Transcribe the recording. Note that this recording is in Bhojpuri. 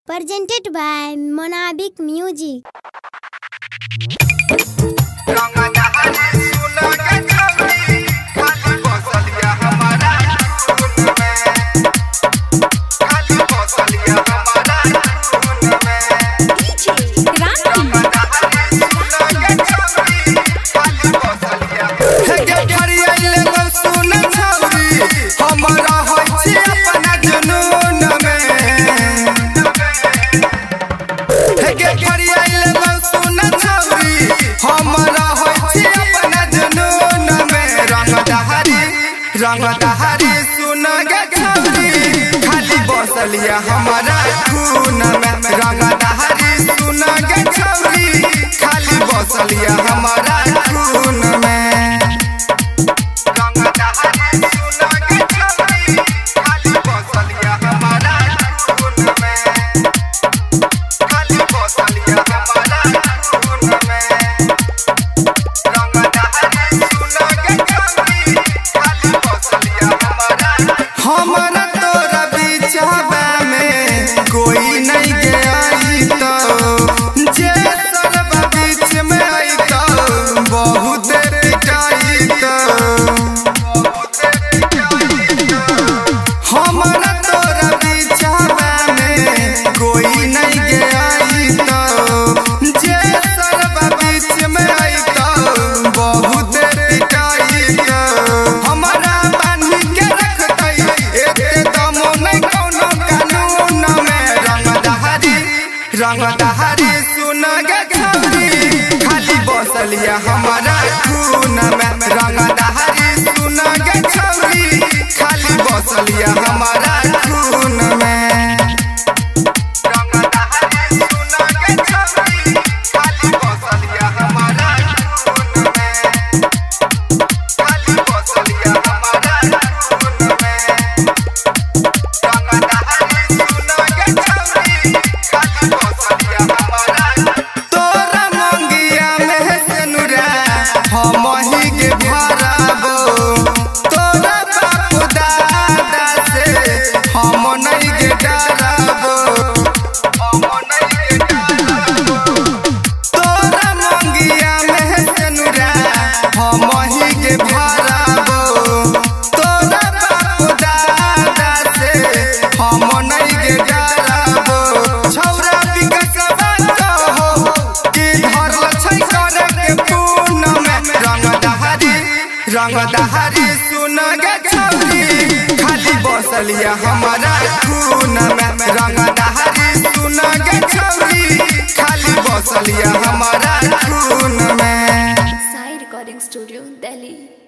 Presented by Monabik Music. रंगदारी सुन गे छौरी खाली बसलिया हमारा खून में। रंगदारी सुन गे छौरी खाली बसलिया हमारा खून में। रंगदारी सुन गे छौरी खाली बसलिया हमारा खून में। खाली बसलिया हमारा खून में। हमारा तोरा बिचावा में कोई नहीं गई तो जे सरवा बीच में आई तो बहुत पिटाई तो। हमारा तोरा बिचावा में कोई नहीं गई तो जे सरवा बीच में आई तो बहुत पिटाई तो। हमारा रंगदारी सुन गे छौरी खाली बसलिया हमारा खून में। रंगदारी सुन गे छौरी खाली बसलिया हमारा खून में। रंगदारी सुन गे छौरी खाली बसलिया हमारा खून में। खाली बसलिया हमारा खून में। रंगदारी सुन गे छौरी खाली बसलिया हमारा। तोरा मंगिया में सेनुरा हम ही के भराबो। तोरा बापू दादा से हम नहीं के डराबो। हम नहीं के डराबो। तोरा मंगिया में सेनुरा हम ही के भराबो। तोरा बापू दादा से हम नहीं के डराबो। छौरा विकसवा कहो कि धरल छै करे के पून में। रंगदारी सुन गे छौरी खाली बसलिया हमारा खून में। रंगदारी सुन गे छौरी खाली बसलिया हमारा खून में। Sai Recording Studio, Delhi.